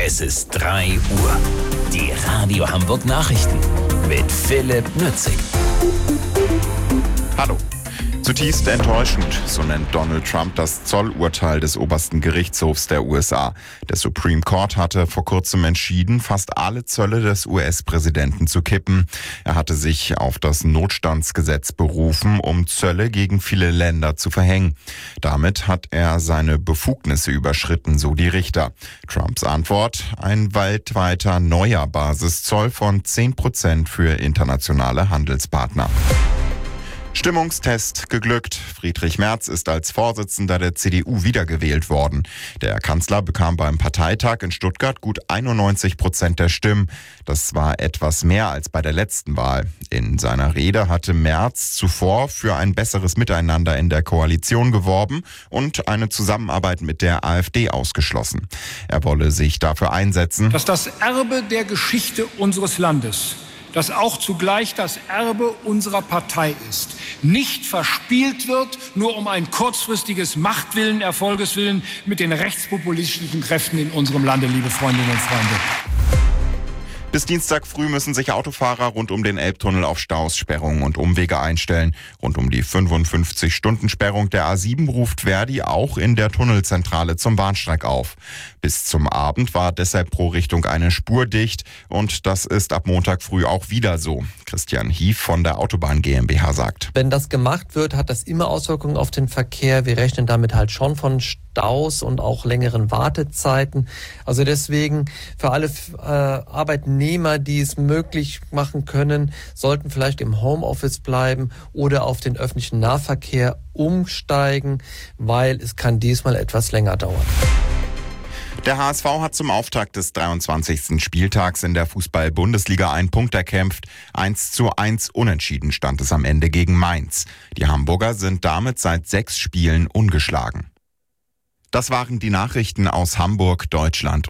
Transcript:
Es ist 3 Uhr. Die Radio Hamburg Nachrichten mit Philipp Nützig. Hallo. Zutiefst enttäuschend, so nennt Donald Trump das Zollurteil des obersten Gerichtshofs der USA. Der Supreme Court hatte vor kurzem entschieden, fast alle Zölle des US-Präsidenten zu kippen. Er hatte sich auf das Notstandsgesetz berufen, um Zölle gegen viele Länder zu verhängen. Damit hat er seine Befugnisse überschritten, so die Richter. Trumps Antwort: ein weltweiter neuer Basiszoll von 10% für internationale Handelspartner. Stimmungstest geglückt. Friedrich Merz ist als Vorsitzender der CDU wiedergewählt worden. Der Kanzler bekam beim Parteitag in Stuttgart gut 91% der Stimmen. Das war etwas mehr als bei der letzten Wahl. In seiner Rede hatte Merz zuvor für ein besseres Miteinander in der Koalition geworben und eine Zusammenarbeit mit der AfD ausgeschlossen. Er wolle sich dafür einsetzen, dass das Erbe der Geschichte unseres Landes, das auch zugleich das Erbe unserer Partei ist, nicht verspielt wird, nur um ein kurzfristiges Machtwillen, Erfolgeswillen mit den rechtspopulistischen Kräften in unserem Lande, liebe Freundinnen und Freunde. Bis Dienstag früh müssen sich Autofahrer rund um den Elbtunnel auf Staus, Sperrungen und Umwege einstellen. Rund um die 55-Stunden-Sperrung der A7 ruft Verdi auch in der Tunnelzentrale zum Bahnsteig auf. Bis zum Abend war deshalb pro Richtung eine Spur dicht und das ist ab Montag früh auch wieder so. Christian Hief von der Autobahn GmbH sagt: Wenn das gemacht wird, hat das immer Auswirkungen auf den Verkehr. Wir rechnen damit halt schon von Staus und auch längeren Wartezeiten. Also deswegen für alle Arbeitnehmer, die es möglich machen können, sollten vielleicht im Homeoffice bleiben oder auf den öffentlichen Nahverkehr umsteigen, weil es kann diesmal etwas länger dauern. Der HSV hat zum Auftakt des 23. Spieltags in der Fußball-Bundesliga einen Punkt erkämpft. 1:1 unentschieden stand es am Ende gegen Mainz. Die Hamburger sind damit seit 6 Spielen ungeschlagen. Das waren die Nachrichten aus Hamburg, Deutschland.